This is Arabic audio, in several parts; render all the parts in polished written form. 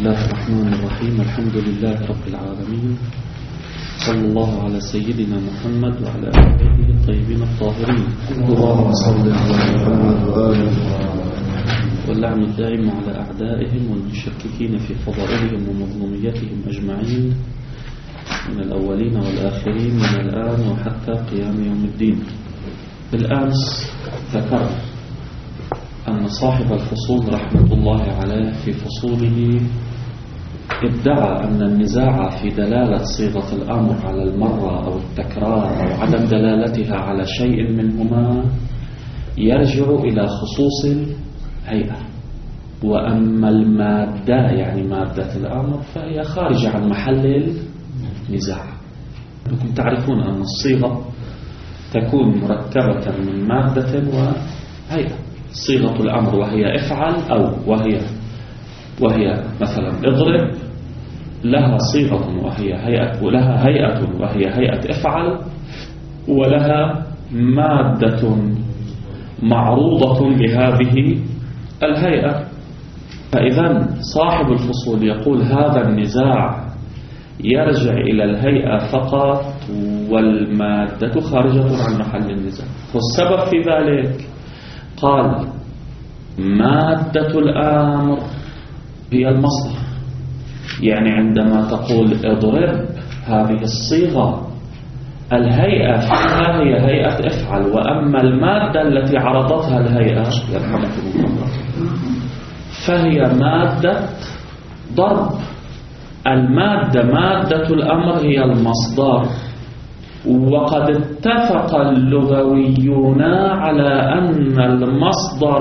الله الرحمن الرحيم. الحمد لله رب العالمين، صلى الله على سيدنا محمد وعلى آله الطيبين الطاهرين. اللهم صل على محمد وآله واللعن الدائم على أعدائهم والمشككين في فضائلهم ومظلوميتهم أجمعين من الأولين والآخرين من الآن وحتى قيام يوم الدين. بالأمس ذكر أن صاحب الفصول رحمة الله عليه في فصوله ادعى أن النزاع في دلالة صيغة الأمر على المرة أو التكرار أو عدم دلالتها على شيء منهما يرجع إلى خصوص الهيئة، وأما المادة يعني مادة الأمر فهي خارجة عن محل النزاع. أنتم تعرفون أن الصيغة تكون مركبة من مادة وهيئة. صيغة الأمر وهي افعل أو وهي مثلا اضرب لها صيغة وهي هيئة، ولها هيئة وهي هيئة افعل، ولها مادة معروضة لهذه الهيئة. فإذا صاحب الفصول يقول هذا النزاع يرجع إلى الهيئة فقط والمادة خارجة عن محل النزاع. والسبب في ذلك قال مادة الأمر هي المصدر، يعني عندما تقول اضرب هذه الصيغة الهيئة فيها هي هيئة افعل، وأما المادة التي عرضتها الهيئة يرحمكم الله فهي مادة ضرب. المادة مادة الأمر هي المصدر. وقد اتفق اللغويون على أن المصدر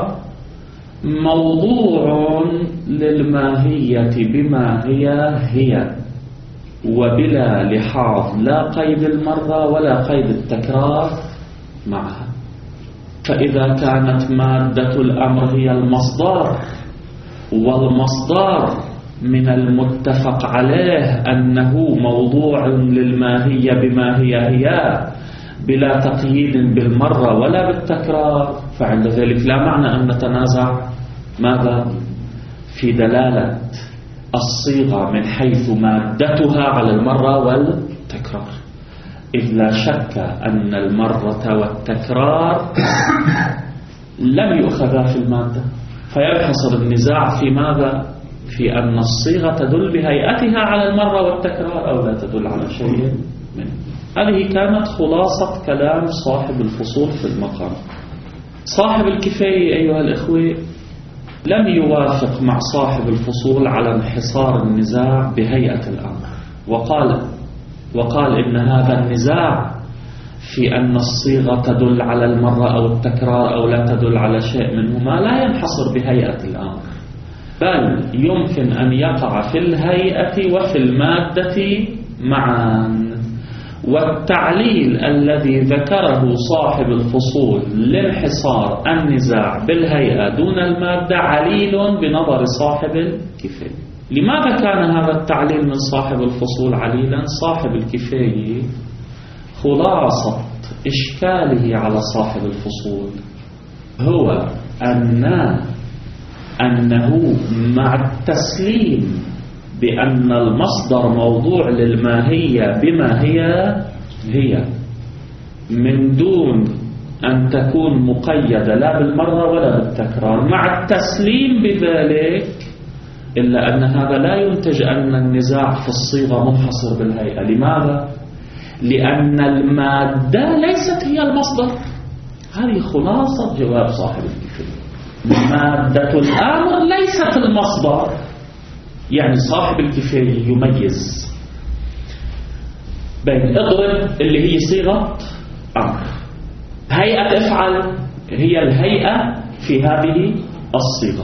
موضوع للماهية بما هي وبلا لحاظ لا قيد المرة ولا قيد التكرار معها. فإذا كانت مادة الأمر هي المصدر، والمصدر من المتفق عليه أنه موضوع للماهية بما هي بلا تقييد بالمرة ولا بالتكرار، فعند ذلك لا معنى أن نتنازع ماذا في دلالة الصيغة من حيث مادتها على المرة والتكرار، إذ لا شك أن المرة والتكرار لم يؤخذا في المادة، فينحصر النزاع في ماذا؟ في أن الصيغة تدل بهيئتها على المرة والتكرار أو لا تدل على شيء منه. هذه كانت خلاصة كلام صاحب الفصول في المقام. صاحب الكفاية أيها الإخوة لم يوافق مع صاحب الفصول على انحصار النزاع بهيئة الأمر، وقال إن هذا النزاع في أن الصيغة تدل على المرة أو التكرار أو لا تدل على شيء منهما لا ينحصر بهيئة الأمر، بل يمكن أن يقع في الهيئة وفي المادة معا. والتعليل الذي ذكره صاحب الفصول لانحصار النزاع بالهيئة دون المادة عليل بنظر صاحب الكفاية. لماذا كان هذا التعليل من صاحب الفصول عليلا؟ صاحب الكفاية خلاصة إشكاله على صاحب الفصول هو أنه مع التسليم بأن المصدر موضوع للماهية بما هي من دون أن تكون مقيدة لا بالمرة ولا بالتكرار، مع التسليم بذلك، إلا أن هذا لا ينتج أن النزاع في الصيغة منحصر بالهيئة. لماذا؟ لأن المادة ليست هي المصدر. هذه خلاصة جواب صاحب الكفاية. مادة الأمر ليست المصدر. يعني صاحب الكفاية يميز بين اضرب اللي هي صيغة أمر، هيئة افعل هي الهيئة في هذه الصيغة،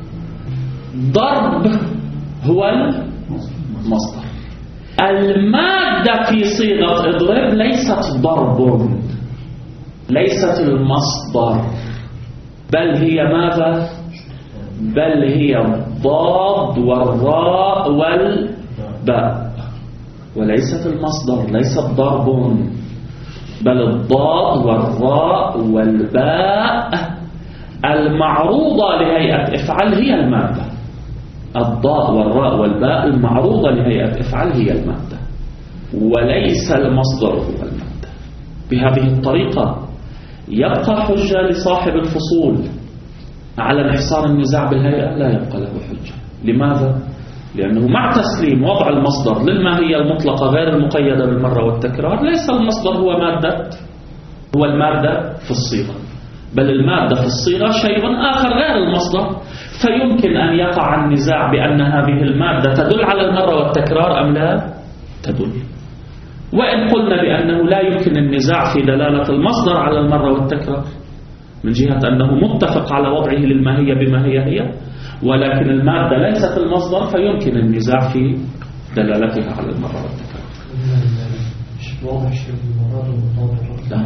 ضرب هو المصدر. المادة في صيغة اضرب ليست ضرب، ليست المصدر، بل هي ماذا؟ بل هي الضاد والراء والباء، وليست المصدر، ليست ضرب، بل الضاد والراء والباء المعروضة لهيئة افعل هي المادة. الضاء والراء والباء المعروضة لهيئة افعل هي المادة، وليس المصدر هو المادة. بهذه الطريقة يبقى حجة لصاحب الفصول على انحصار النزاع بالهيئة؟ لا يبقى له حجة. لماذا؟ لأنه مع تسليم وضع المصدر للماهية المطلقة غير المقيدة بالمرة والتكرار، ليس المصدر هو المادة في الصيغة، بل المادة في الصيغة شيء آخر غير المصدر. فيمكن أن يقع النزاع بأن هذه المادة تدل على المرة والتكرار أم لا تدل. وإن قلنا بأنه لا يمكن النزاع في دلالة المصدر على المرة والتكرار من جهة أنه متفق على وضعه للماهية بما هي، ولكن المادة ليست المصدر، فيمكن النزاع في دلالتها على المرة والتكرار. مش واضح شيء المراد والمطابق.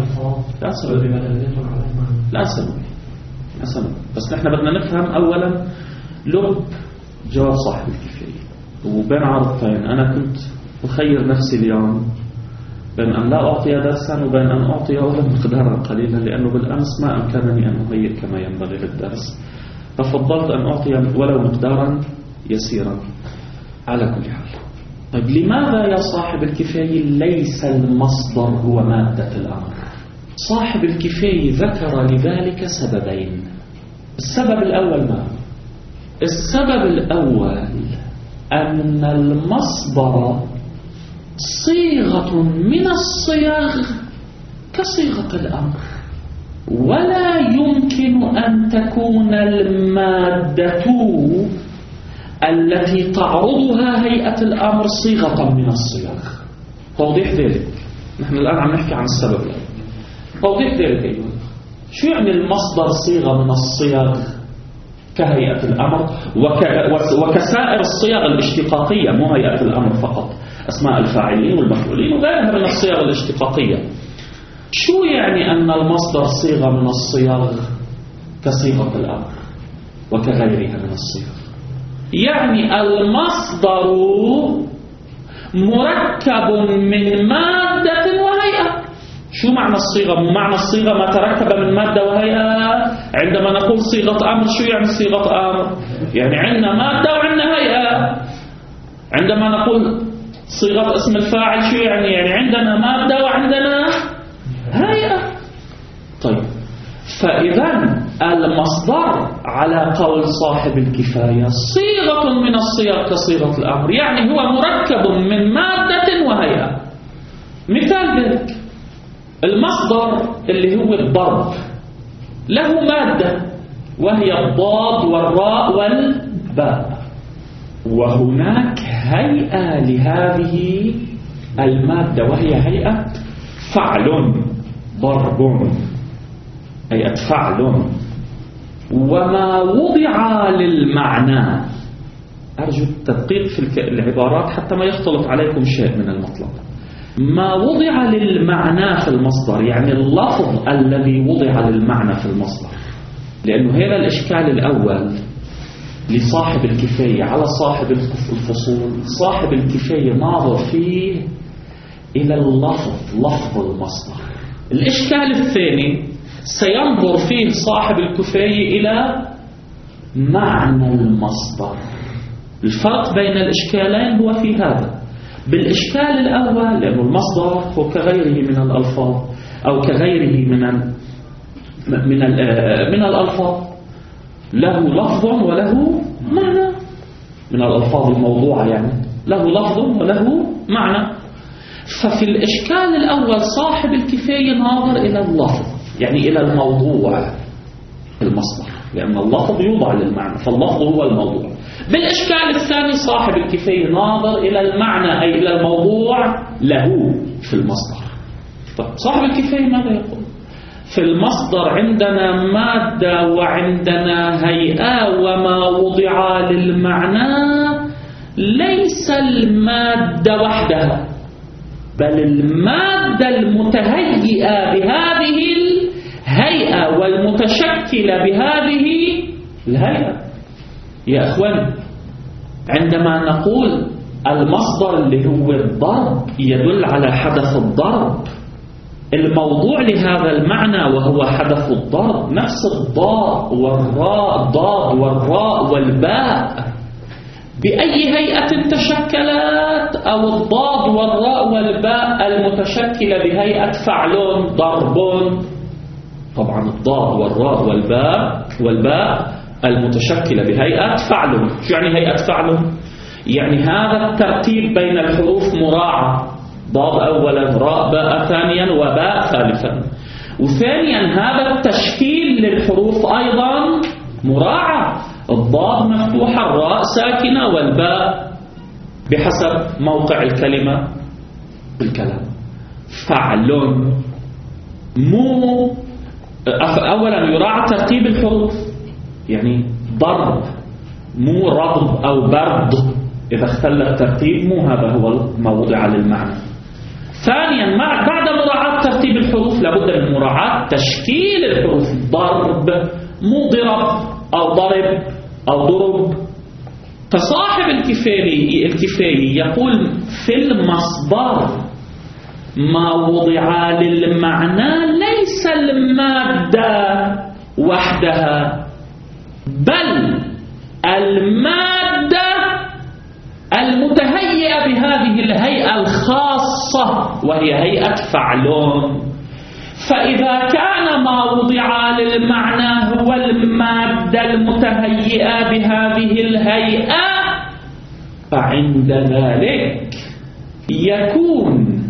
لا سبب. بس نحن بدنا نفهم أولا لب جواب صاحب الكفاية. وبين عرضتين أنا كنت أخير نفسي اليوم بين أن لا أعطي درسا وبين أن أعطي ولو مقدارا قليلا، لأنه بالأمس ما أمكنني أن أهيئ كما ينبغي للدرس، ففضلت أن أعطي ولو مقدارا يسيرا. على كل حال، طيب لماذا يا صاحب الكفاية ليس المصدر هو مادة الأمر؟ صاحب الكفاية ذكر لذلك سببين. السبب الأول ما؟ السبب الأول أن المصدر صيغة من الصيغ كصيغة الأمر، ولا يمكن أن تكون المادة التي تعرضها هيئة الأمر صيغة من الصيغ. توضيح ذلك، نحن الآن عم نحكي عن السبب الأول. توضيح ذلك أيها، شو يعني المصدر صيغة من الصيغ كهيئة الأمر وكسائر الصيغ الاشتقاقية، مو هيئة الأمر فقط، أسماء الفاعلين والمفعولين وغيرها من الصيغ الاشتقاقية. شو يعني أن المصدر صيغة من الصيغ كصيغة الأمر وكغيرها من الصيغ؟ يعني المصدر مركب من مادة وهيئة. شو معنى الصيغة؟ معنى الصيغة ما تركب من مادة وهيئة. عندما نقول صيغة أمر، شو يعني صيغة أمر؟ يعني عندنا مادة وعندنا هيئة. عندما نقول صيغة اسم الفاعل، شو يعني عندنا مادة وعندنا هيئة. طيب، فإذا المصدر على قول صاحب الكفاية صيغة من الصيغ كصيغة الأمر، يعني هو مركب من مادة وهيئة. مثال ذلك المصدر اللي هو الضرب له مادة وهي الضاد والراء والباء، وهناك هيئة لهذه المادة وهي هيئة فعل، ضرب، هيئة فعل. وما وضع للمعنى، أرجو التدقيق في العبارات حتى ما يختلط عليكم شيء من المطلب. ما وضع للمعنى في المصدر يعني اللفظ الذي وضع للمعنى في المصدر، لأنه هذا الإشكال الأول لصاحب الكفاية على صاحب الفصول. صاحب الكفاية ناظر فيه إلى اللفظ، لفظ المصدر. الإشكال الثاني سينظر فيه صاحب الكفاية إلى معنى المصدر. الفرق بين الإشكالين هو في هذا. بالإشكال الأول لأن المصدر هو كغيره من الألفاظ أو كغيره من الألفاظ، له لفظ وله معنى. من الألفاظ الموضوعة يعني له لفظ وله معنى. ففي الإشكال الأول صاحب الكفاية ناظر إلى اللفظ، يعني إلى الموضوع المصدر، لأن اللفظ يوضع للمعنى، فاللفظ هو الموضوع. بالإشكال الثاني صاحب الكفاية ناظر إلى المعنى أي إلى الموضوع له في المصدر. طيب صاحب الكفاية ماذا يقول؟ في المصدر عندنا مادة وعندنا هيئة، وما وضع للمعنى ليس المادة وحدها بل المادة المتهيئة بهذه الهيئة والمتشكلة بهذه الهيئة. يا أخوان، عندما نقول المصدر اللي هو الضرب يدل على حدث الضرب، الموضوع لهذا المعنى وهو حدث الضرب نفس الضاء والراء، الضاد والراء والباء، بأي هيئة تشكلت، أو الضاد والراء والباء المتشكلة بهيئة فعل ضرب. طبعا الضاد والراء والباء المتشكلة بهيئة فعل. شو يعني هيئة فعل؟ يعني هذا الترتيب بين الحروف مراعى، ضاد أولا، راء باء ثانيا، وباء ثالثا. وثانيا هذا التشكيل للحروف أيضا مراعى، الضاد مفتوحة، الراء ساكنة، والباء بحسب موقع الكلمة بالكلام. فعل مو أولا يراعى ترتيب الحروف، يعني ضرب مو رضب أو برد، إذا اختل الترتيب مو هذا هو الموضع للمعنى. ثانيا بعد مراعاة ترتيب الحروف لابد من مراعاة تشكيل الحروف، ضرب مو ضرب أو ضرب أو ضرب. فصاحب الكفاية يقول في المصدر ما وضع للمعنى ليس المادة وحدها، بل المادة المتهيئة بهذه الهيئة الخاصة وهي هيئة فعلون. فإذا كان ما وضع للمعنى هو المادة المتهيئة بهذه الهيئة، فعند ذلك يكون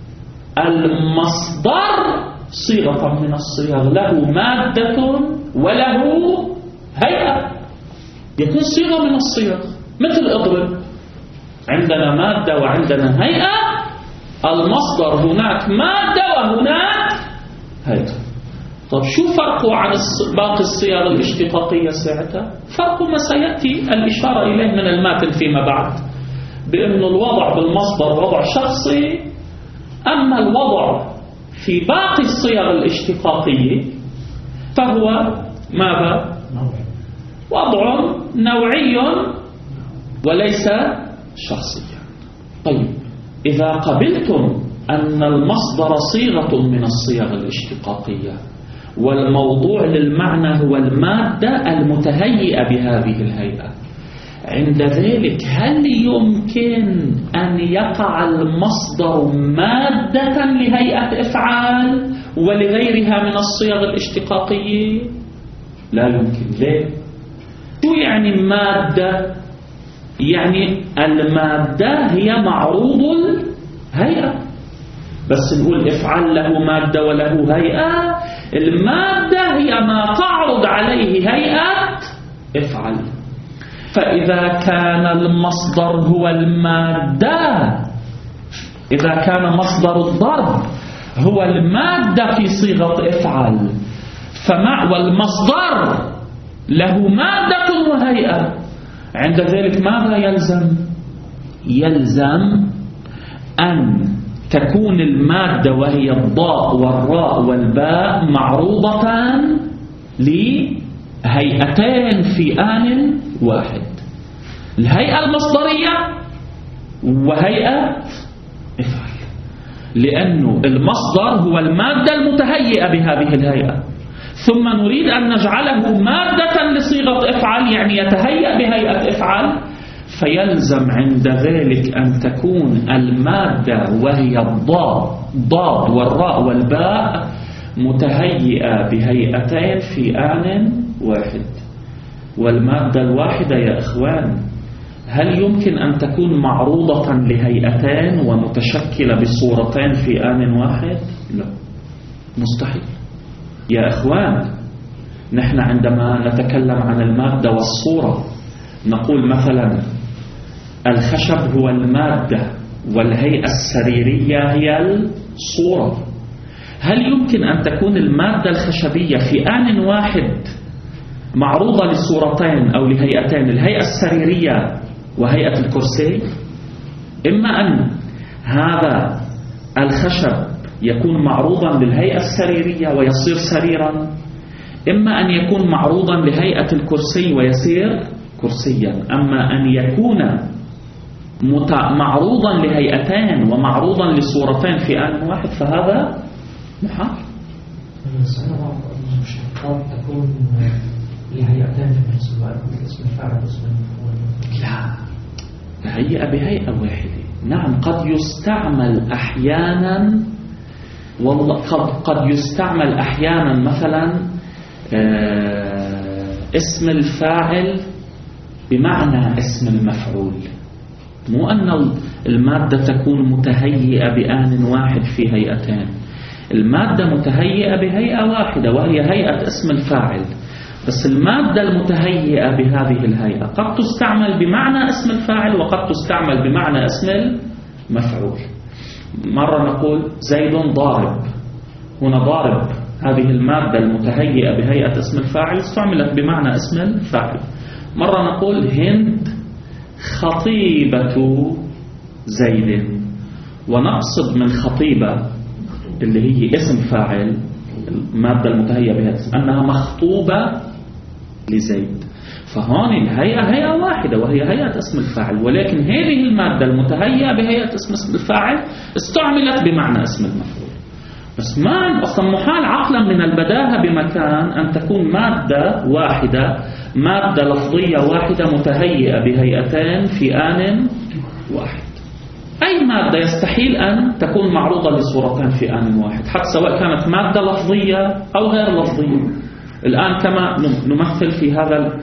المصدر صيغة من الصيغ، له مادة وله هيئة، يكون صيغة من الصيغ. مثل اضرب، عندنا مادة وعندنا هيئة، المصدر هناك مادة وهناك هيئة. طب شو فرقه عن باقي الصيغ الاشتقاقية ساعتها؟ فرق ما سيأتي الإشارة إليه من الماتن فيما بعد، بأن الوضع بالمصدر وضع شخصي، أما الوضع في باقي الصيغ الاشتقاقية فهو ماذا؟ وضع نوعي وليس شخصيا. طيب إذا قبلتم أن المصدر صيغة من الصيغ الاشتقاقية والموضوع للمعنى هو المادة المتهيئة بهذه الهيئة، عند ذلك هل يمكن أن يقع المصدر مادة لهيئة إفعال ولغيرها من الصيغ الاشتقاقية؟ لا يمكن. ليه؟ شو يعني مادة؟ يعني المادة هي معروض الهيئة، بس نقول افعل له مادة وله هيئة. المادة هي ما تعرض عليه هيئة افعل. فإذا كان المصدر هو المادة، إذا كان مصدر الضرب هو المادة في صيغة افعل، والمصدر له مادة وهيئة، عند ذلك ماذا يلزم؟ يلزم أن تكون المادة وهي الضاء والراء والباء معروضة لهيئتين في آن واحد، الهيئة المصدرية وهيئة افعل، لأنه المصدر هو المادة المتهيئة بهذه الهيئة، ثم نريد أن نجعله مادة لصيغة افعل، يعني يتهيأ بهيئة افعل، فيلزم عند ذلك أن تكون المادة وهي الضاد والراء والباء متهيئة بهيئتين في آن واحد. والمادة الواحدة يا إخوان هل يمكن أن تكون معروضة لهيئتين ومتشكلة بصورتين في آن واحد؟ لا، مستحيل يا إخوان. نحن عندما نتكلم عن المادة والصورة نقول مثلا الخشب هو المادة والهيئة السريرية هي الصورة. هل يمكن أن تكون المادة الخشبية في آن واحد معروضة لصورتين أو لهيئتين، الهيئة السريرية وهيئة الكرسي؟ إما أن هذا الخشب يكون معروضا للهيئة السريرية ويصير سريرا، إما أن يكون معروضا لهيئة الكرسي ويصير كرسيا. أما أن يكون معروضا لهيئتين ومعروضا لصورتين في آن واحد فهذا محال. المشتقات تكون لهيئتين في نفس الوقت، اسم الفاعل واسم المفعول. تهيئ بهيئة واحدة. نعم قد يستعمل أحيانا، والله قد يستعمل أحيانا مثلا اسم الفاعل بمعنى اسم المفعول، مو أن المادة تكون متهيئة بآن واحد في هيئتين. المادة متهيئة بهيئة واحدة وهي هيئة اسم الفاعل، بس المادة المتهيئة بهذه الهيئة قد تستعمل بمعنى اسم الفاعل وقد تستعمل بمعنى اسم المفعول. مرة نقول زيد ضارب، هنا ضارب هذه المادة المتهيئة بهيئة اسم الفاعل استعملت بمعنى اسم الفاعل. مرة نقول هند خطيبة زيد، ونقصد من خطيبة اللي هي اسم فاعل المادة المتهيئة بهذا أنها مخطوبة لزيد. فهون الهيئة هيئة واحدة وهي هيئة اسم الفاعل، ولكن هذه المادة المتهيئة بهيئة اسم الفاعل استعملت بمعنى اسم المفعول. بس ما أصلا محال عقلا من البداهة بمكان أن تكون مادة واحدة، مادة لفظية واحدة متهيئة بهيئتين في آن واحد. أي مادة يستحيل أن تكون معروضة لصورتين في آن واحد، حتى سواء كانت مادة لفظية أو غير لفظية. الآن كما نمثل في هذا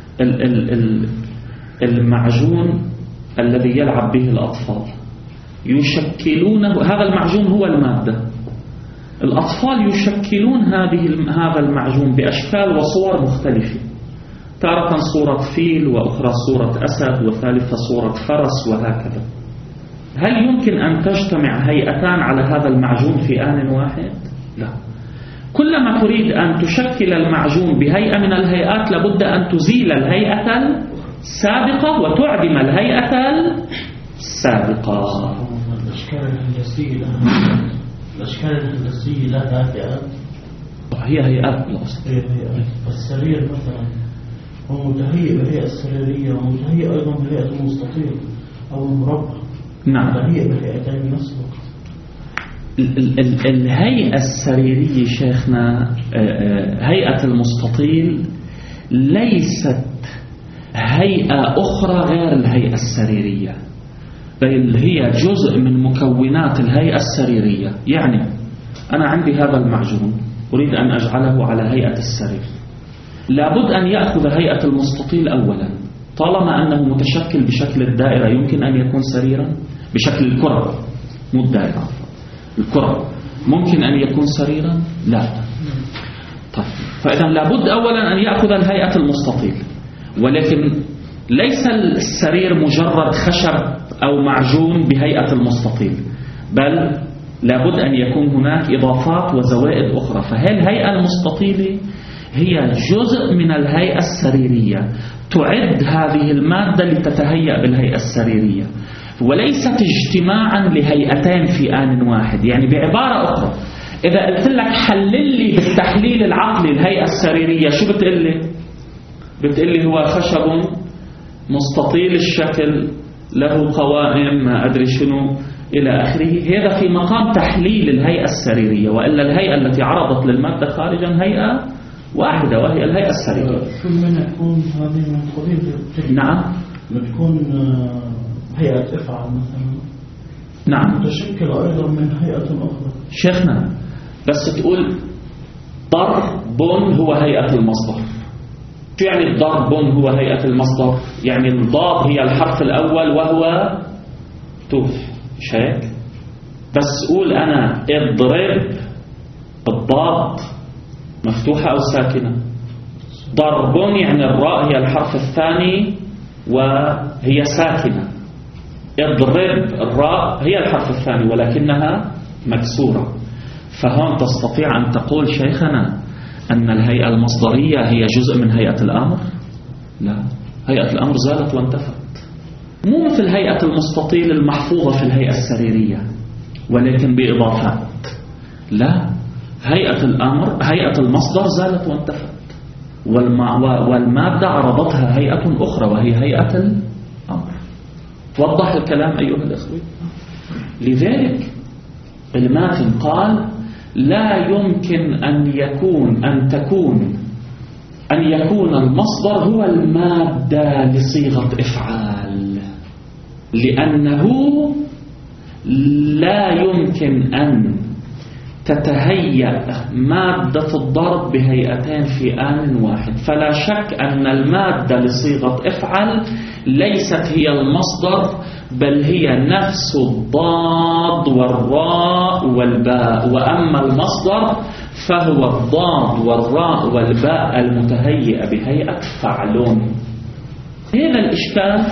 المعجون الذي يلعب به الأطفال، يشكلونه، هذا المعجون هو المادة، الأطفال يشكلون هذا المعجون بأشكال وصور مختلفة، تارة صورة فيل، وأخرى صورة أسد، وثالثة صورة فرس، وهكذا. هل يمكن أن تجتمع هيئتان على هذا المعجون في آن واحد؟ لا. كلما تريد أن تشكل المعجون بهيئة من الهيئات لابد أن تزيل الهيئة السابقة وتعدم الهيئة السابقة. الأشكال الهندسية لا دافئة، هي هيئات بالأصل. السرير مثلا هو متهيئ بهيئة السريرية ومتهيئ أيضا بهيئة المستطيل أو المربع. نعم. متهيئ بهيئتين نفس الوقت. الهيئة السريرية شيخنا، هيئة المستطيل ليست هيئة أخرى غير الهيئة السريرية، بل هي جزء من مكونات الهيئة السريرية. يعني أنا عندي هذا المعجون أريد أن أجعله على هيئة السرير، لابد أن يأخذ هيئة المستطيل أولا. طالما أنه متشكل بشكل الدائرة يمكن أن يكون سريرا، بشكل الكرة مو الدائرة، الكرة ممكن أن يكون سريرا؟ لا. طيب، فإذا لابد أولا أن يأخذ الهيئة المستطيل، ولكن ليس السرير مجرد خشب أو معجون بهيئة المستطيل، بل لابد أن يكون هناك إضافات وزوائد أخرى. فهي الهيئة المستطيلة هي جزء من الهيئة السريرية، تعد هذه المادة لتتهيأ بالهيئة السريرية، وليست اجتماعا لهيئتين في آن واحد. يعني بعبارة أخرى، إذا قلت لك حلل لي بالتحليل العقلي الهيئة السريرية، شو بتقول لي؟ بتقول لي هو خشب مستطيل الشكل له قوائم ما أدري شنو إلى آخره. هذا في مقام تحليل الهيئة السريرية، وإلا الهيئة التي عرضت للمادة خارجا هيئة واحدة وهي الهيئة السريرية. شو من يكون هذه من قبيل؟ نعم، بتكون هيئة إفعال مثلا. نعم، متشكل أيضا من هيئة أخرى. شيخنا بس تقول ضرب هو هيئة المصدر. شو يعني الضرب هو هيئة المصدر؟ يعني الضاد هي الحرف الأول وهو توف، مش هيك؟ بس قول أنا اضرب، الضاد مفتوحة أو ساكنة؟ ضرب يعني الراء هي الحرف الثاني وهي ساكنة، اضرب الراء هي الحرف الثاني ولكنها مكسورة. فهون تستطيع أن تقول شيخنا أن الهيئة المصدرية هي جزء من هيئة الأمر؟ لا، هيئة الأمر زالت وانتفت، مو مثل هيئة المستطيل المحفوظة في الهيئة السريرية ولكن بإضافات. لا، هيئة الأمر، هيئة المصدر زالت وانتفت، والمادة عرضتها هيئة أخرى وهي هيئة الأمر. وضح الكلام أيها الأخوة. لذلك الماتن قال لا يمكن أن يكون المصدر هو المادة لصيغة إفعال. لأنه لا يمكن أن تتهيأ مادة الضرب بهيئتين في آن واحد. فلا شك أن المادة لصيغة افعل ليست هي المصدر، بل هي نفس الضاد والراء والباء، وأما المصدر فهو الضاد والراء والباء المتهيئة بهيئة فعلون. هنا الإشكال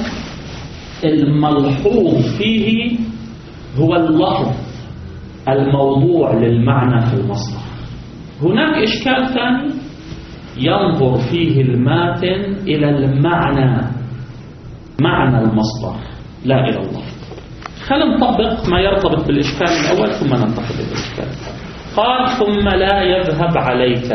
الملحوظ فيه هو اللفظ الموضوع للمعنى في المصدر. هناك إشكال ثاني ينظر فيه الماتن إلى المعنى، معنى المصدر لا إلى اللفظ. خلينا نطبق ما يرتبط بالإشكال الأول ثم ننتقل إلى الإشكال الثاني. قال ثم لا يذهب عليك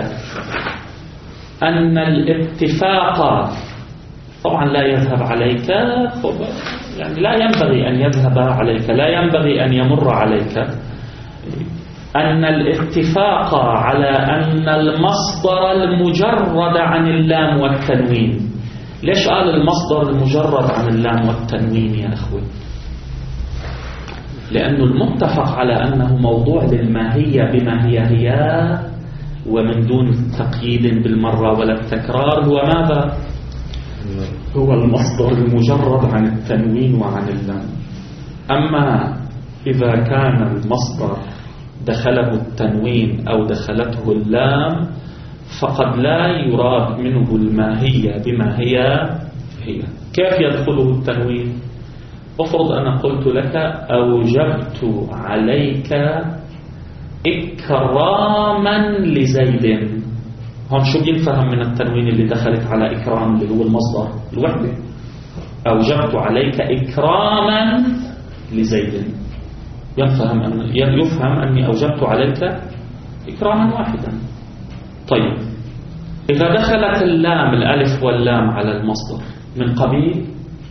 أن الاتفاق، طبعا لا يذهب عليك يعني لا ينبغي أن يذهب عليك، لا ينبغي أن يمر عليك، أن الاتفاق على أن المصدر المجرد عن اللام والتنوين. ليش قال المصدر المجرد عن اللام والتنوين يا أخوي؟ لأنه المتفق على أنه موضوع للماهية بما هي ومن دون تقييد بالمرة ولا التكرار هو ماذا؟ هو المصدر المجرد عن التنوين وعن اللام. أما إذا كان المصدر دخله التنوين أو دخلته اللام فقد لا يراد منه الماهية بما هي. كيف يدخله التنوين؟ أفرض أنا قلت لك أوجبت عليك إكراما لزيد، هون شو بينفهم من التنوين اللي دخلت على إكرام اللي هو المصدر الوحدة؟ أوجبت عليك إكراما لزيد، يفهم أني أوجبت عليك إكراما واحدا. طيب إذا دخلت اللام الألف واللام على المصدر من قبيل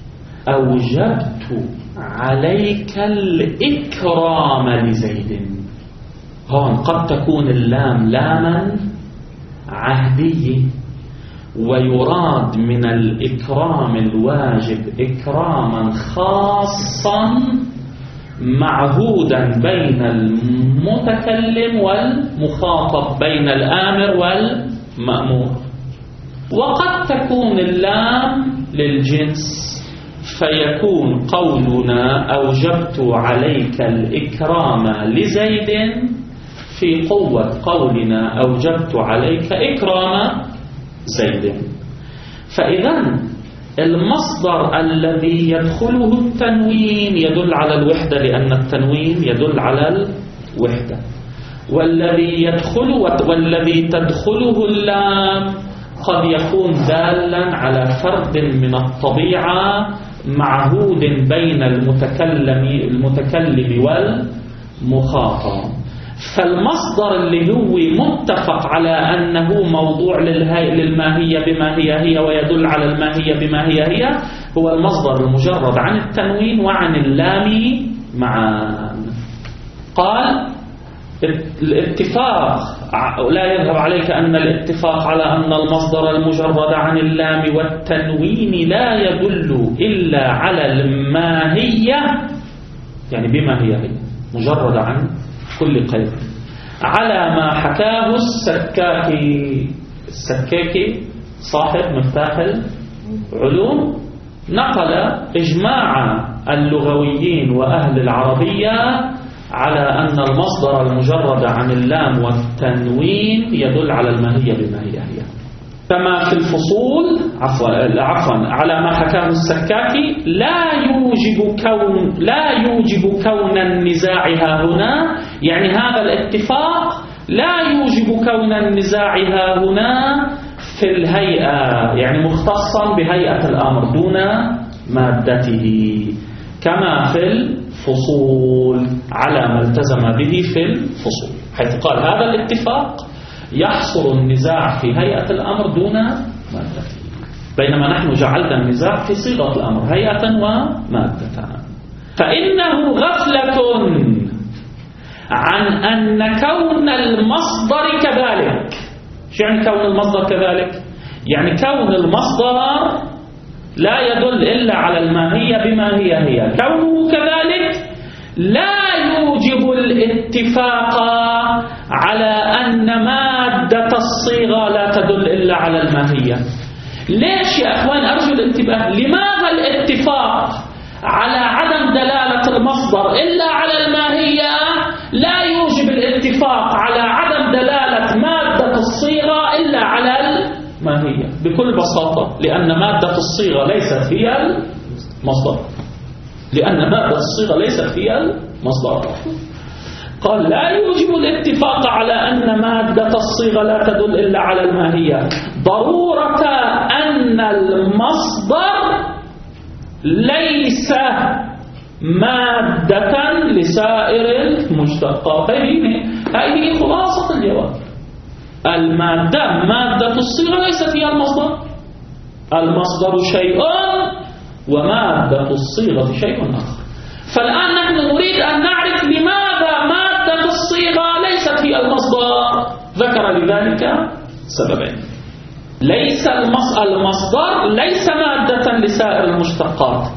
أوجبت عليك الإكرام لزيد، هون قد تكون اللام لاما عهدية ويراد من الإكرام الواجب إكراما خاصا معهودا بين المتكلم والمخاطب، بين الآمر والمأمور. وقد تكون اللام للجنس فيكون قولنا أوجبت عليك الإكرام لزيد في قوة قولنا أوجبت عليك إكرام زيد. فإذا المصدر الذي يدخله التنوين يدل على الوحدة لأن التنوين يدل على الوحدة، والذي تدخله اللام قد يكون دالا على فرد من الطبيعة معهود بين المتكلم والمخاطب. فالمصدر اللي هو متفق على أنه موضوع للماهية بما هي ويدل على الماهية بما هي هو المصدر المجرد عن التنوين وعن اللام معا. قال الاتفاق لا يذهب عليك أن الاتفاق على أن المصدر المجرد عن اللام والتنوين لا يدل إلا على الماهية، يعني بما هي مجرد عن كل قيد، على ما حكاه السكاكي صاحب مفتاح العلوم، نقل إجماع اللغويين وأهل العربية على أن المصدر المجرد عن اللام والتنوين يدل على الماهية بما هي. كما في الفصول عفوا على ما حكاه السكاكي لا يوجب كون النزاع هنا، يعني هذا الاتفاق لا يوجب كون النزاع هنا في الهيئة، يعني مختصا بهيئة الأمر دون مادته، كما في الفصول على ما التزم به في الفصول، حيث قال هذا الاتفاق يحصر النزاع في هيئة الأمر دون مادته، بينما نحن جعلنا النزاع في صيغة الأمر هيئة ومادة. فإنه غفلة عن أن كون المصدر كذلك. شو يعني كون المصدر كذلك؟ يعني كون المصدر لا يدل إلا على الماهية بما هي كونه كذلك لا يوجب الاتفاق على أن مادة الصيغة لا تدل إلا على الماهية. ليش يا أخوان؟ أرجو الانتباه. لماذا الاتفاق على عدم دلالة المصدر إلا على الماهية لا يوجب الاتفاق على عدم دلالة مادة الصيغة إلا على الماهية؟ بكل بساطة لأن مادة الصيغة ليست هي المصدر، لأن مادة الصيغة ليست هي المصدر. قال لا يوجب الاتفاق على أن مادة الصيغة لا تدل إلا على الماهية ضرورة أن المصدر ليس مادة لسائر المشتقات. هذه خلاصة الجواب. مادة الصيغة ليست هي المصدر، المصدر شيء ومادة الصيغة شيء آخر. فالآن نحن نريد أن نعرف لماذا مادة الصيغة ليست هي المصدر. ذكر لذلك سببين. ليس المصدر ليس مادة لسائر المشتقات،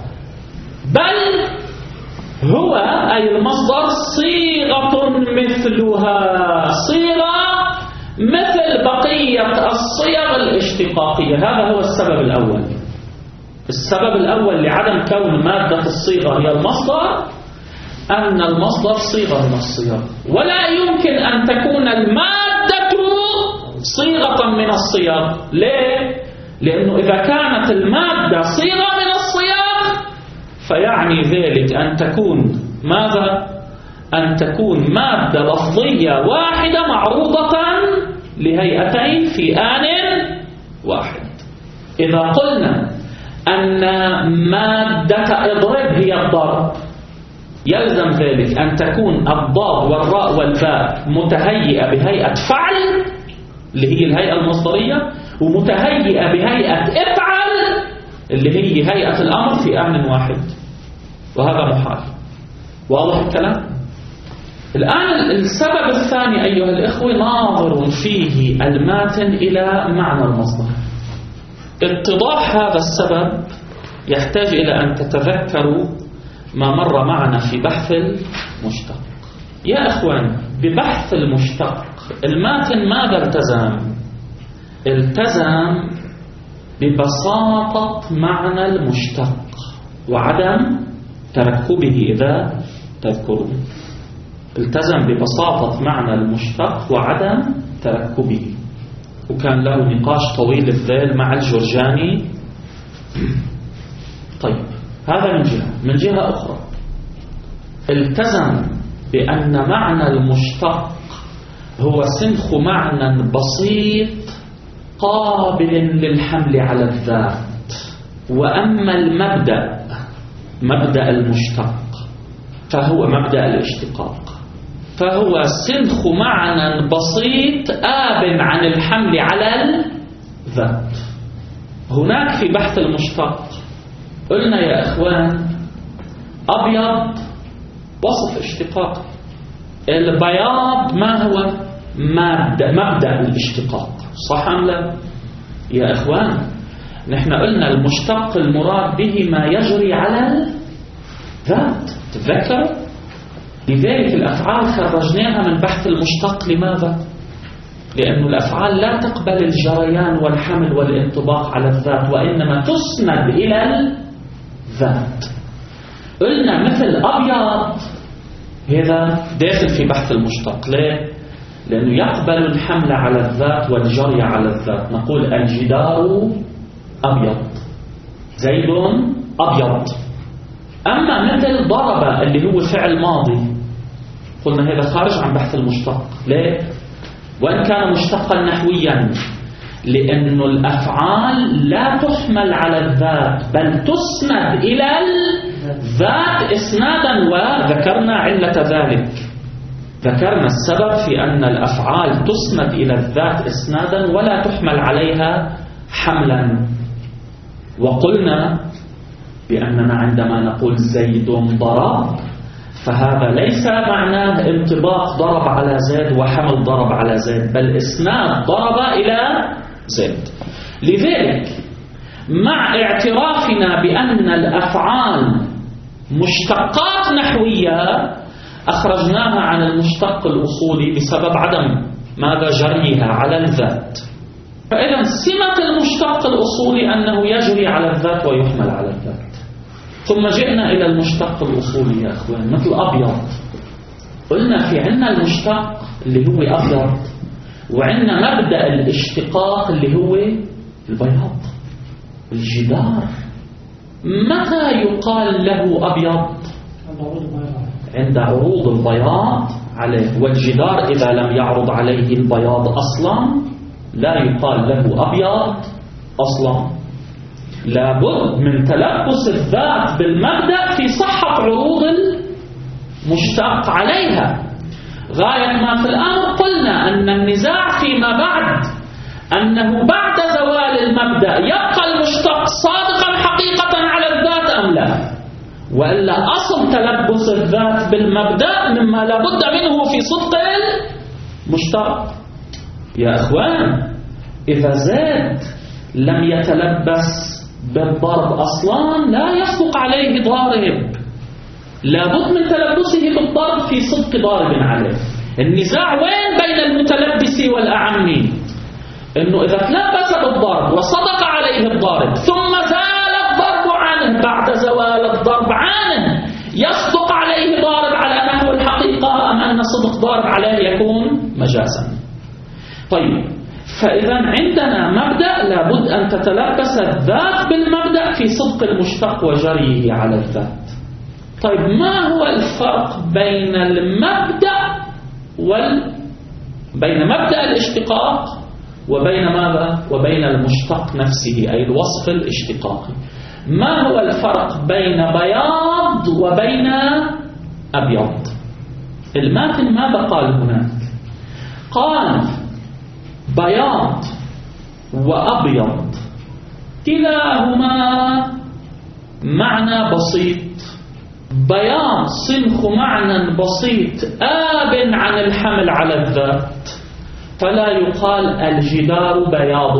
بل هو أي المصدر صيغة مثلها، صيغة مثل بقية الصيغ الاشتقاقية. هذا هو السبب الأول. السبب الأول لعدم كون مادة الصيغة هي المصدر أن المصدر صيغة من الصيغ، ولا يمكن أن تكون المادة صيغة من الصيغ. ليه؟ لأنه إذا كانت المادة صيغة من الصيغ فيعني ذلك أن تكون ماذا؟ أن تكون مادة لفظية واحدة معروضة لهيئتين في آن واحد. إذا قلنا أن مادة اضرب هي الضرب، يلزم ذلك أن تكون الضاد والراء والباء متهيئة بهيئة فعل اللي هي الهيئة المصدرية، ومتهيئة بهيئة افعل اللي هي هيئة الأمر في آن واحد، وهذا محال. واضح الكلام؟ الآن السبب الثاني أيها الإخوة ناظر فيه الماتن إلى معنى المصدر. اتضاح هذا السبب يحتاج إلى أن تتذكروا ما مر معنا في بحث المشتق. يا أخوان، ببحث المشتق الماتن ماذا التزم؟ التزم ببساطة معنى المشتق وعدم تركبه. إذا تذكرون التزم ببساطة معنى المشتق وعدم تركبه، وكان له نقاش طويل الذيل مع الجرجاني. طيب، هذا من جهة. من جهة أخرى التزم بأن معنى المشتق هو سنخ معنى بسيط قابل للحمل على الذات، وأما المبدأ مبدأ المشتق فهو مبدأ الاشتقاق، فهو سنخ معنى بسيط آب عن الحمل على الذات. هناك في بحث المشتق قلنا يا إخوان أبيض وصف اشتقاقي، البياض ما هو مبدأ الاشتقاق، صح أم لا؟ يا إخوان نحن قلنا المشتق المراد به ما يجري على الذات، تذكروا؟ لذلك الأفعال خرجناها من بحث المشتق. لماذا؟ لأن الأفعال لا تقبل الجريان والحمل والانطباق على الذات، وإنما تسند إلى الذات. قلنا مثل أبيض هذا داخل في بحث المشتق. ليه؟ لأنه يقبل الحمل على الذات والجري على الذات. نقول الجدار أبيض، زيد أبيض. أما مثل ضرب اللي هو فعل ماضي قلنا هذا خارج عن بحث المشتق. ليه؟ وإن كان مشتقا نحويا، لأن الأفعال لا تحمل على الذات بل تسند إلى الذات إسنادا، وذكرنا علة ذلك. ذكرنا السبب في أن الأفعال تسند إلى الذات إسنادا ولا تحمل عليها حملا. وقلنا بأننا عندما نقول زيد ضرب فهذا ليس معناه انطباق ضرب على زيد وحمل ضرب على زيد، بل إسناد ضرب إلى زيد. لذلك مع اعترافنا بأن الأفعال مشتقات نحوية أخرجناها عن المشتق الأصولي بسبب عدم ماذا جريها على الذات. فإذا سمة المشتق الأصولي أنه يجري على الذات ويحمل على الذات. ثم جئنا إلى المشتق الأصولي يا أخوان مثل أبيض. قلنا في عنا المشتق اللي هو أبيض، وعنا مبدأ الاشتقاق اللي هو البياض. الجدار متى يقال له أبيض؟ عند عروض البياض عليه. والجدار إذا لم يعرض عليه البياض أصلا لا يقال له أبيض أصلا. لابد من تلبس الذات بالمبدأ في صحة عروض المشتق عليها. غاية ما في الأمر قلنا أن النزاع فيما بعد أنه بعد زوال المبدأ يبقى المشتق صادقا حقيقة على الذات أم لا، وإلا أصل تلبس الذات بالمبدأ مما لابد منه في صدق المشتق. يا أخوان إذا زاد لم يتلبس بالضرب أصلا لا يصدق عليه ضارب، لابد من تلبسه بالضرب في صدق ضارب عليه. النزاع وين بين المتلبس والأعمي؟ إنه إذا تلبس بالضرب وصدق عليه الضارب ثم زال الضرب عنه بعد زوال الضرب عنه يصدق عليه ضارب على نحو الحقيقة أم أن صدق ضارب عليه يكون مجازا؟ طيب فإذا عندنا مبدأ لابد أن تتلبس الذات بالمبدأ في صدق المشتق وجريه على الذات. طيب ما هو الفرق بين المبدأ بين مبدأ الاشتقاق وبين ماذا؟ وبين المشتق نفسه أي الوصف الاشتقاقي. ما هو الفرق بين بياض وبين أبيض؟ الماتن ماذا قال هناك؟ قال بياض وأبيض كلاهما معنى بسيط. بياض صنخ معنى بسيط آب عن الحمل على الذات فلا يقال الجدار بياض،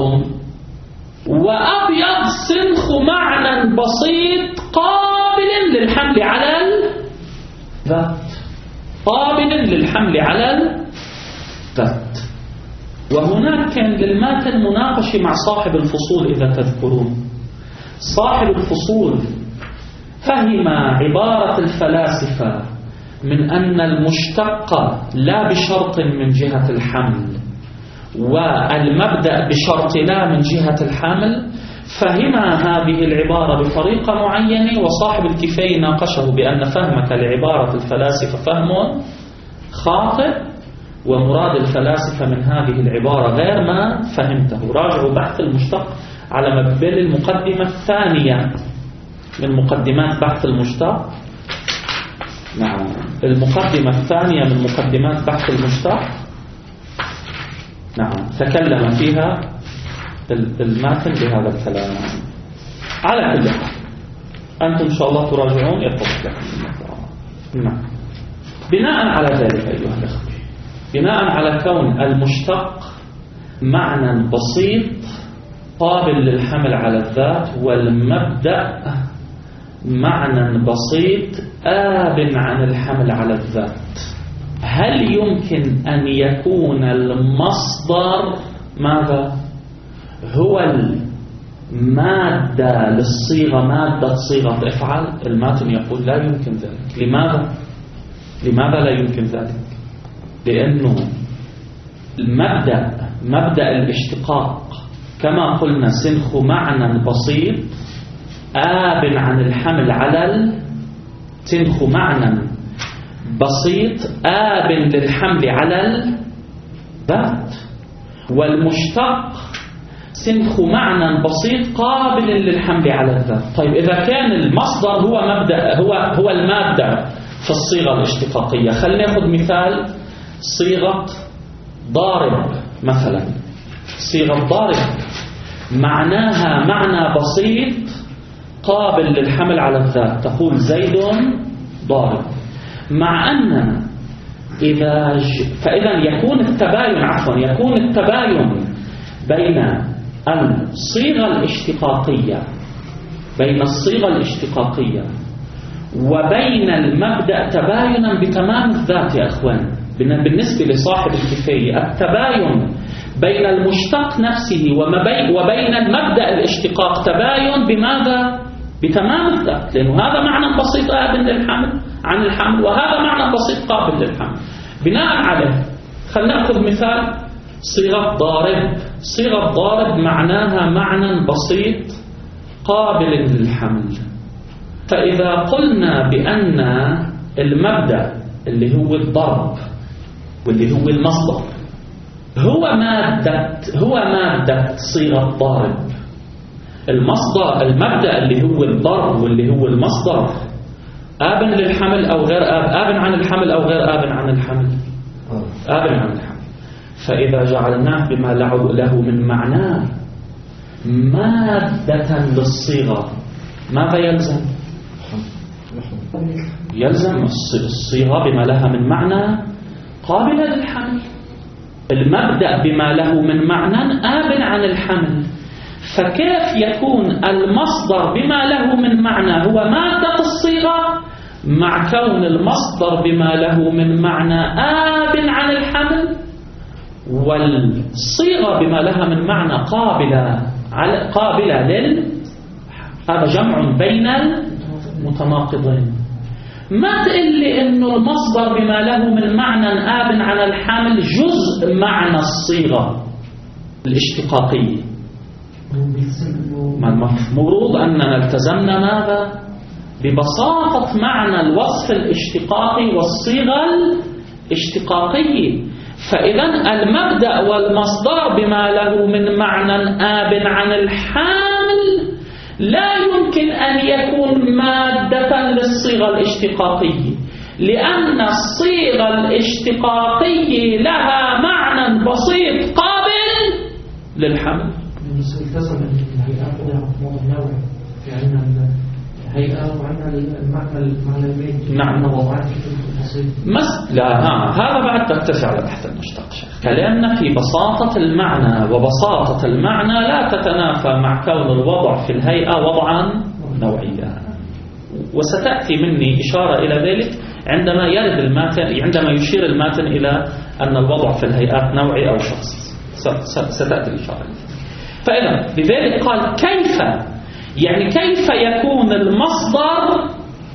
وأبيض صنخ معنى بسيط قابل للحمل على الذات، قابل للحمل على الذات. وهناك كان للماتن مناقشة مع صاحب الفصول إذا تذكرون. صاحب الفصول فهم عبارة الفلاسفة من أن المشتق لا بشرط من جهة الحمل والمبدأ بشرط لا من جهة الحمل، فهم هذه العبارة بطريقة معينة، وصاحب الكفاية ناقشه بأن فهمك لعبارة الفلاسفة فهم خاطئ ومراد الفلاسفة من هذه العبارة غير ما فهمته. راجعوا بحث المشتق على مبدأ المقدمة الثانية من مقدمات بحث المشتق. نعم المقدمة الثانية من مقدمات بحث المشتق. نعم تكلم فيها الماتن بهذا الكلام. على كل حال أنتم إن شاء الله تراجعون يتضح لكم. نعم بناء على ذلك أيها الأخوة، بناء على كون المشتق معنى بسيط قابل للحمل على الذات والمبدأ معنى بسيط آب عن الحمل على الذات، هل يمكن أن يكون المصدر ماذا؟ هو المادة للصيغة، مادة صيغة افعل؟ الماتن يقول لا يمكن ذلك. لماذا؟ لماذا لا يمكن ذلك؟ لأنه مبدأ الاشتقاق كما قلنا سنخ معنى بسيط آب عن الحمل على سنخ معنى بسيط آب للحمل على الذات، والمشتق سنخ معنى بسيط قابل للحمل على الذات. طيب إذا كان المصدر هو المادة في الصيغة الاشتقاقية، خلينا ناخذ مثال صيغة ضارب مثلا. صيغة ضارب معناها معنى بسيط قابل للحمل على الذات، تقول زيد ضارب، مع أننا فإذا يكون التباين بين الصيغة الاشتقاقية، بين الصيغة الاشتقاقية وبين المبدأ تباينا بتمام الذات يا أخوان. بالنسبة لصاحب الكفاية التباين بين المشتق نفسه وبين المبدأ الاشتقاق تباين بماذا؟ بتمام الذات، لأنه هذا معنى بسيط آبن للحمل عن الحمل، وهذا معنى بسيط قابل للحمل. بناء عليه خلينا نأخذ مثال صيغة ضارب. صيغة ضارب معناها معنى بسيط قابل للحمل. فإذا قلنا بأن المبدأ اللي هو الضرب واللي هو المصدر هو مادة صيغة ضارب، المصدر المبدأ اللي هو الضرب واللي هو المصدر آبن للحمل أو غير آبن عن الحمل أو غير آبن عن الحمل؟ آبن عن الحمل. فإذا جعلناه بما له من معناه مادة للصيغة ماذا يلزم؟ يلزم الصيغة بما لها من معنى قابلة للحمل، المبدأ بما له من معنى آبن عن الحمل. فكيف يكون المصدر بما له من معنى هو مادة الصيغة مع كون المصدر بما له من معنى آبن عن الحمل، والصيغة بما لها من معنى قابلة هذا جمع بين المتناقضين. ما تقول لي إنه المصدر بما له من معنى آبن عن الحمل جزء معنى الصيغة الاشتقاقية. المفروض أننا التزمنا ماذا؟ ببساطة معنى الوصف الاشتقاقي والصيغة الاشتقاقية. فإذا المبدأ والمصدر بما له من معنى آبن عن الحمل لا يمكن أن يكون مادة للصيغة الاشتقاقية، لأن الصيغة الاشتقاقية لها معنى بسيط قابل للحمل. التزم الهيئات لها موضوع نوعي، في عندنا الهيئة وعندنا المعنى المين. نعم. هذا بعد ترتفع على تحت المشتق. كلامنا في بساطة المعنى، وبساطة المعنى لا تتنافى مع كون الوضع في الهيئة وضعا نوعيا، وستأتي مني إشارة إلى ذلك عندما يرد الماتن، عندما يشير الماتن إلى أن الوضع في الهيئات نوعي أو شخصي، ستأتي الإشارة. فإذا لذلك قال كيف يكون المصدر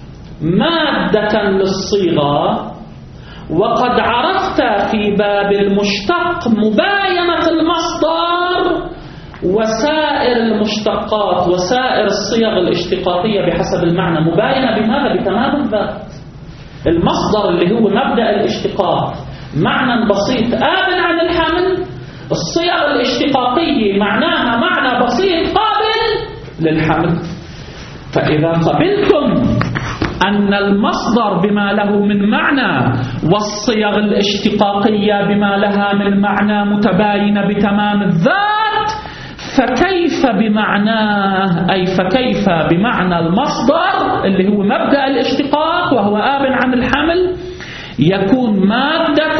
مادة للصيغة، وقد عرفت في باب المشتق مباينة المصدر وسائر المشتقات وسائر الصيغ الاشتقاقية بحسب المعنى مباينة بماذا؟ بتمام الذات. المصدر اللي هو مبدأ الاشتقاق معنى بسيط آبن عن الحمل، الصيغ الاشتقاقية معناها معنى بسيط قابل للحمل. فإذا قبلتم أن المصدر بما له من معنى والصيغ الاشتقاقية بما لها من معنى متباينة بتمام الذات، فكيف بمعناه، أي فكيف بمعنى المصدر اللي هو مبدأ الاشتقاق وهو آبن عن الحمل يكون مادة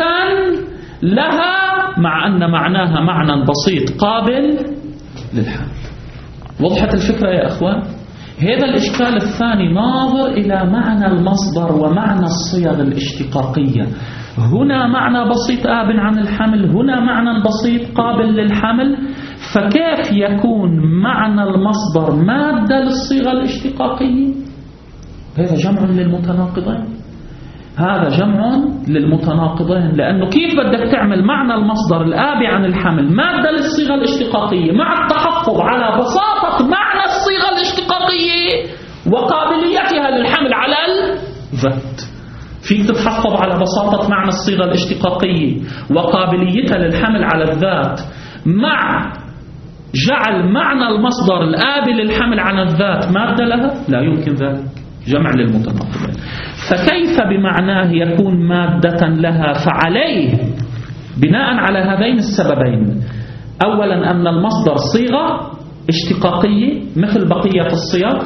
لها مع أن معناها معنى بسيط قابل للحمل؟ وضحت الفكرة يا أخوان؟ هذا الإشكال الثاني ناظر إلى معنى المصدر ومعنى الصيغ الاشتقاقية. هنا معنى بسيط آبن عن الحمل، هنا معنى بسيط قابل للحمل، فكيف يكون معنى المصدر مادة للصيغة الاشتقاقية؟ هذا جمع للمتناقضين، هذا جمع للمتناقضين. لأنه كيف بدك تعمل معنى المصدر الآبي عن الحمل مادة للصيغة الاشتقاقية مع التحفظ على بساطة معنى الصيغة الاشتقاقية وقابليتها للحمل على الذات؟ فيك تتحفظ على بساطة معنى الصيغة الاشتقاقية وقابليتها للحمل على الذات مع جعل معنى المصدر الآبي للحمل عن الذات مادة لها؟ لا يمكن ذلك، جمع للمتناقضين. فكيف بمعناه يكون مادة لها؟ فعليه بناء على هذين السببين، أولا أن المصدر صيغة اشتقاقية مثل بقية الصيغ،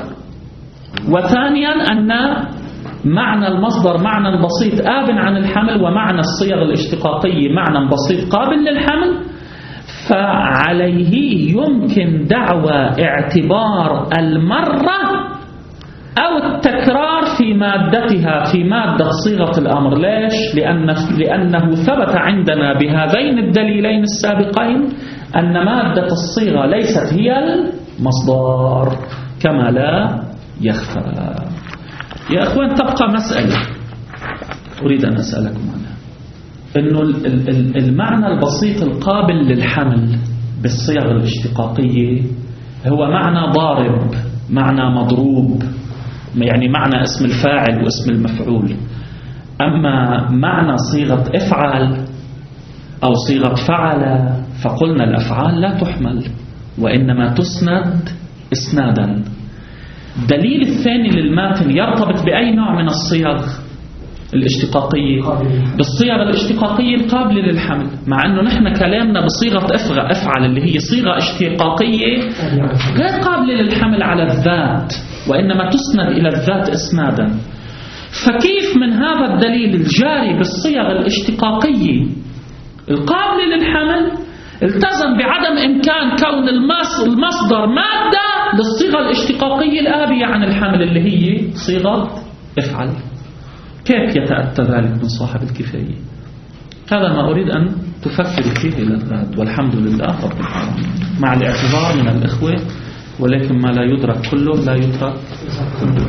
وثانيا أن معنى المصدر معنى بسيط آبن عن الحمل ومعنى الصيغ الاشتقاقية معنى بسيط قابل للحمل. فعليه يمكن دعوى اعتبار المرة أو التكرار في مادتها، في مادة صيغة الأمر. ليش؟ لأنه ثبت عندنا بهذين الدليلين السابقين أن مادة الصيغة ليست هي المصدر كما لا يخفى. يا أخوان، تبقى مسألة أريد أن أسألكم عنها، إنه المعنى البسيط القابل للحمل بالصيغ الاشتقاقية هو معنى ضارب، معنى مضروب، يعني معنى اسم الفاعل واسم المفعول. أما معنى صيغة افعل أو صيغة فعل فقلنا الأفعال لا تحمل وإنما تسند إسنادا. الدليل الثاني للماتن يرتبط بأي نوع من الصيغ الاشتقاقية؟ بالصيغ الاشتقاقية القابلة للحمل، مع أنه نحن كلامنا بصيغة افعل اللي هي صيغة اشتقاقية غير قابلة للحمل على الذات وإنما تسند إلى الذات إسنادا. فكيف من هذا الدليل الجاري بالصيغ الاشتقاقية القابلة للحمل التزم بعدم إمكان كون المصدر مادة للصيغة الاشتقاقية الآبية عن الحمل اللي هي صيغة افعل؟ كيف يتأتى ذلك من صاحب الكفاية؟ هذا ما أريد أن تفكر فيه إلى الغد، والحمد لله رب العالمين، مع الاعتذار من الإخوة، ولكن ما لا يدرك كله لا يترك كله.